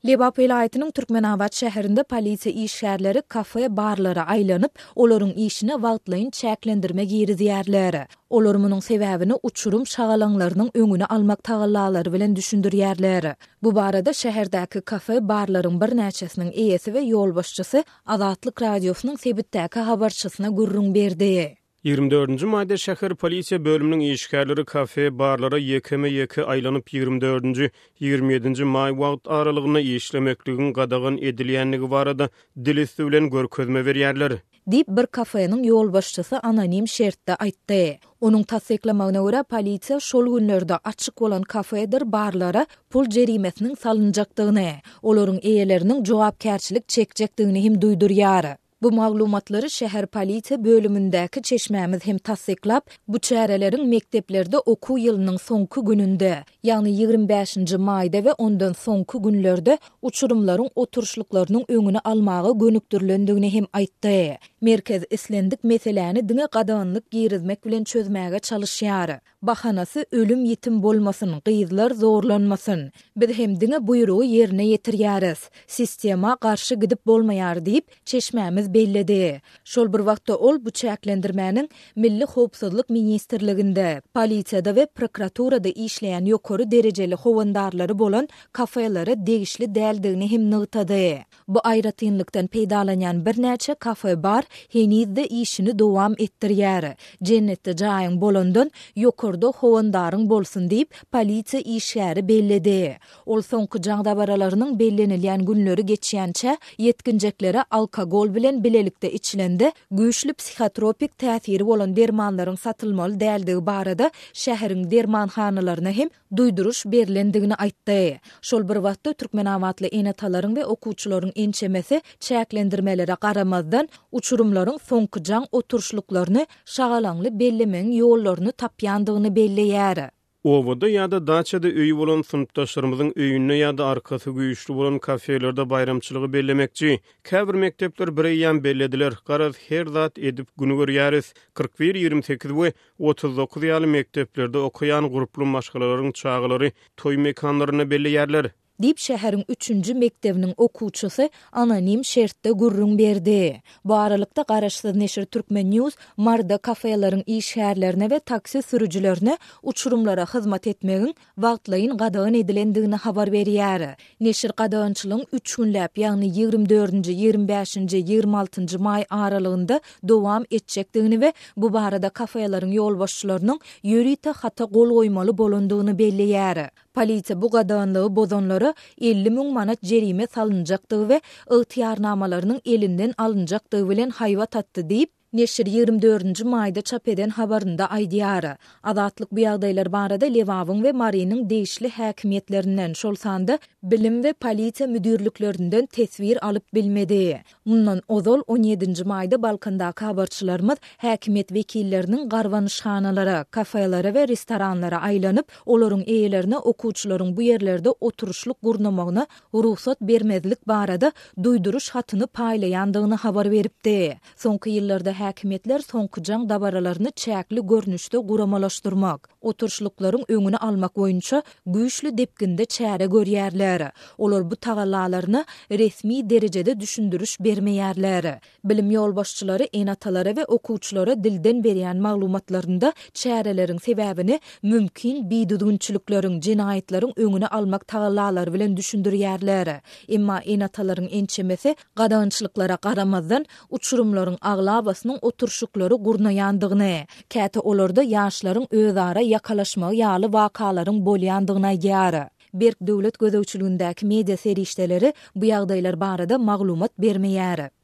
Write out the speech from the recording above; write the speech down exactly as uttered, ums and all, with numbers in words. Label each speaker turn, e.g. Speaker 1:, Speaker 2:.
Speaker 1: Lebap vilayetinin Türkmenabat şäherinde polisiýa işgärleri kafe, barlara aýlanyp, olaryň işine wagtlaýyn çäklendirme girizýärler. Olar munyň sebäbini uçurum şagalanlarynyň öňüne almak tagallalary bilen düşündirýärler. Bu barada şäherdäki kafe, barlaryň bir näçesiniň eýesi we ýolbaşçysy Azatlyk radiosynyň sebitdäki habarçysyna gurrun berdi.
Speaker 2: ýygrimi dördünji maýda şäher polisiýa bölüminiň işgärleri kafe, barlara ýekeme ýeke aýlanyp ýygrimi dördünji ýygrimi ýedinji maý wagt aralygyna işlemekligin gadagan edilýänligi barada dilisi bilen görkezme berýärler.
Speaker 1: Dip bir kafenin ýolbaşçysy anonim şertde aýtdy. Onuň tasdiklamagyna görä polisiýa şol günlerde açyk bolan kafedir barlara pul jerimesiniň salynjakdygyny, olaryň eýeleriniň jogapkärçilik çekjekdigini hem duýdurýar. Bu maglumatlary şäher polisiýa bölümündäki çeşmämiz hem tasdiklap, bu çäreleriň mekteplerde okuw ýylynyň soňky gününde, ýagny ýygrimi beşinji maýda we ondan soňky günlerde uçurumlaryň oturşlyklarynyň öňüne almagy gönükdirilendigini hem aýtdy. Merkez islendik meseleni diňe gadanlyk girizmek bilen çözmäge çalışýar. Bahanasy ölüm ýetim bolmasyn, gyzlar zorlanmasyn. Biz hem diňe buýrugy ýerine ýetirýäris. Sistema garşy gidip bolmaýar diýip çeşmämiz belledi. Şol bir wagtda ol bu çäklendirmäniň Milli Howpsuzlyk Ministrliginde, polisiýada we prokuraturada işleýän ýokary derejeli howandarlary bolan kafelere degişli däldigini hem nygtady. Bu aýratynlykdan peýdalanýan bir näçe kafe bar henizde işini dowam etdirýär. Jennetde jaýyň bolandan ýokarda howandaryň bolsun diýip polisiýa işgäri belledi. Ol soňky jaňdabaralarnyň bellenilýän günleri geçýänçe yetkinjeklere alkogol bilen bilelikde içilende güýçli psihotropik täsiri bolan dermanlaryň satylmaly däldigi barada şäheriň dermanhanalaryna hem duýduruş berilendigini aýtdy. Şol bir wagtda Türkmenawatly enatalaryň we okuwçylaryň ençemesi çäklendirmelere garamazdan uçurumlaryň soňky jaň oturşlyklaryny şagalanly bellemeň ýollaryny tapýandygyny belleýär.
Speaker 2: Owada ýa-da daçada öýü bolan synpdaşlarymyzyň öýüne ýa-da arkasy güýçli bolan kafelerde bayramçylygy bellemekçi. Käbir mektepler bireýän bellediler. Garaz her zat edip güni görýäris. kırk bir ýygrimi sekiz we otuz dokuz ýaly mekteplerde okuyan gruply maşgalalaryň çağılary toý mekanlaryna belleýärler.
Speaker 1: Dip şäheriň üçünji mektebiniň okuwçysy anonim şertde gurrun berdi. Bu aralykda Garaşsyz Neşir Türkmen News marda kafelaryň işgärlerine we taksi sürüjilerine uçurumlara hyzmat etmegiň wagtlaýyn gadagan edilendigini habar berýär. Neşir gadagançylygyň üç günläp, ýagny ýygrimi dördünji, ýygrimi beşinji, ýygrimi altynji maý aralygynda dowam etjekdigini we bu barada kafelaryň ýolbaşçylarynyň ýörite hata gol goýmaly bolandygyny belleýär. Polisiýa bu gadaganlygy bozanlary elli müň manat jerime salynjakdygy we ygtyýarnamalarynyň elinden alynjakdygy bilen haýbat atdy diýip Neşir ýygrimi dördünji maýda çap eden habarynda aýdýar. Azatlyk bu ýagdaýlar barada Lewawyň we Marynyň degişli häkimiýetlerinden şol sanda bilim we polisiýa müdürliklerinden tesvir alyp bilmedi. Mundan ozal on ýedinji maýda Balkandaky habarçylarymyz häkimiýet wekilleriniň garwanyşhanalary, kafelere we restoranlara aýlanyp, olaryň eýelerine okuwçylaryň bu ýerlerde oturuşlyk gurnamagyna ruhsat bermezlik barada duýduruş hatyny paýlaýandygyny habar beripdi. Soňky ýyllarda häkimetler soňky jaň dabaralaryny çäkli görnüşde guramalaşdyrmak, oturşlyklaryň öňüne almak boýunça güýçli depkinde çäre görýärler. Olar bu tagallalaryny resmi derejede düşündürüş bermeýärler. Bilim ýolbaşçylary enatalary we okuwçylara dilden berýän maglumatlarynda çäreleriň sebäbini mümkin biýdüdünçilikleriň, jinaýetlaryň öňüne almak tagallalary bilen düşündirýärler. Emma enatalaryň ençemesi gadagançylyklara garamazdan uçurumlaryň aglabasynyň oturşuklary gurnaýandygyny, käte olarda ýaşlaryň özara ýakalaşmagy ýaly wakalaryň bolýandygyna aýdýar. Berk döwlet gözegçiligindäki media serişdeleri bu ýagdaýlar barada maglumat bermeýär.